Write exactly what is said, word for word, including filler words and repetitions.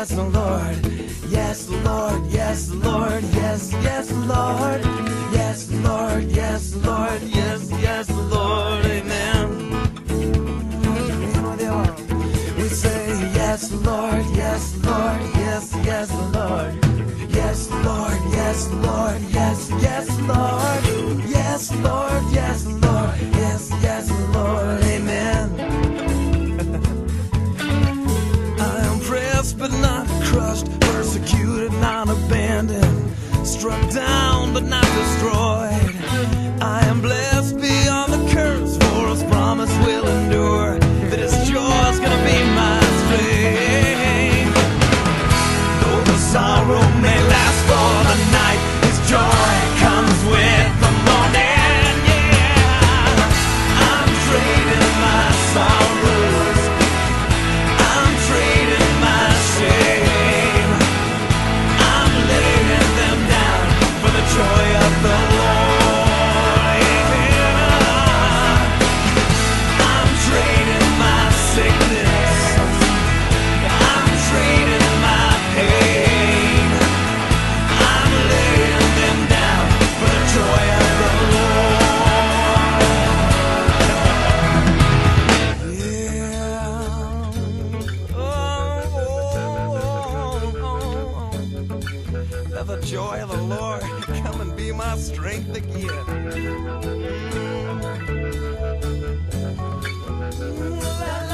yes, Lord. Yes, Lord, yes, Lord, yes, yes, Lord. Yes, Lord, yes, Lord, yes, yes, Lord, amen. We say yes, Lord, yes, Lord, yes, yes, Lord. Yes, Lord, yes, Lord, yes, yes, Lord. Yes, Lord, yes, Lord, yes, yes, Lord, amen. I am pressed but not crushed, persecuted, not abandoned, struck down but not destroyed. I am blessed beyond the curse, for His promise will endure, that His joy is gonna be my strength. Though the sorrow may last for the night, His joy comes with the morning. Yeah, I'm trading my sorrows, I'm trading my shame, I'm laying them down for the joy of the Lord. I'm trading my sickness, I'm trading my pain, I'm laying them down for the joy of the Lord. Yeah. Oh, let the joy of the Lord come and be my strength again. Mm.